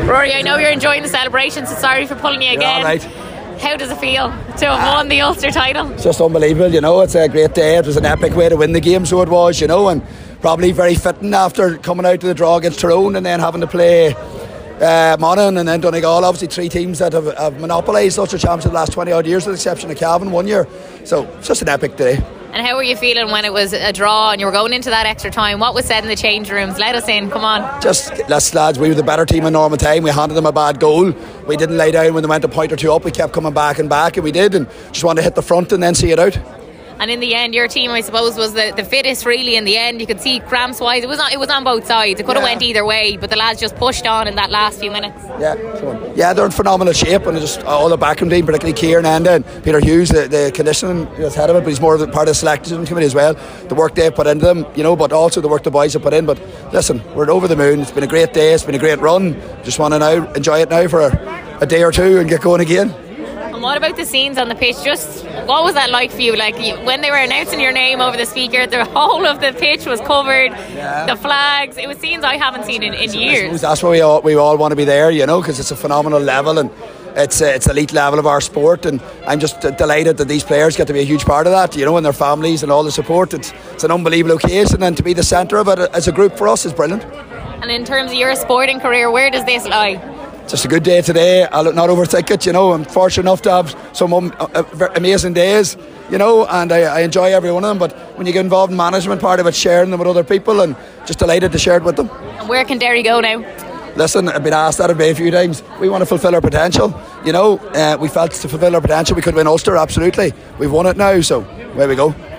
Rory, I know you're enjoying the celebrations, so sorry for pulling you again. All right. How does it feel to have won the Ulster title? It's just unbelievable, it's a great day. It was an epic way to win the game, so it was, and probably very fitting after coming out to the draw against Tyrone and then having to play Monaghan and then Donegal. Obviously 3 teams that have monopolised Ulster Championship the last 20 odd years, with the exception of Cavan 1 year. So it's just an epic day. And how were you feeling when it was a draw and you were going into that extra time? What was said in the change rooms? Let us in, come on. Just, lads, we were the better team in normal time. We handed them a bad goal. We didn't lay down when they went a point or two up. We kept coming back, and we did, and just wanted to hit the front and then see it out. And in the end, your team, I suppose, was the fittest really in the end. You could see cramps wise, it was on both sides. It could have went either way, but the lads just pushed on in that last few minutes. Yeah, they're in phenomenal shape, and just all the backroom team, particularly Kieran Enda and Peter Hughes, the conditioning is head of it, but he's more of part of the selection committee as well. The work they've put into them, but also the work the boys have put in. But listen, we're over the moon. It's been a great day. It's been a great run. Just want to now enjoy it now for a day or two and get going again. And what about the scenes on the pitch? Just what was that like for you? Like when they were announcing your name over the speaker, the whole of the pitch was covered, the flags. It was scenes I haven't seen in years. That's why we all want to be there, because it's a phenomenal level and it's elite level of our sport. And I'm just delighted that these players get to be a huge part of that, and their families and all the support. It's an unbelievable occasion, and to be the centre of it as a group for us is brilliant. And in terms of your sporting career, where does this lie? Just a good day today. I'll not overthink it. I'm fortunate enough to have some amazing days, and I enjoy every one of them. But when you get involved in management, part of it sharing them with other people, and just delighted to share it with them. And where can Derry go now? Listen, I've been asked that a few times. We want to fulfil our potential. We felt to fulfil our potential we could win Ulster, absolutely. We've won it now, so where we go.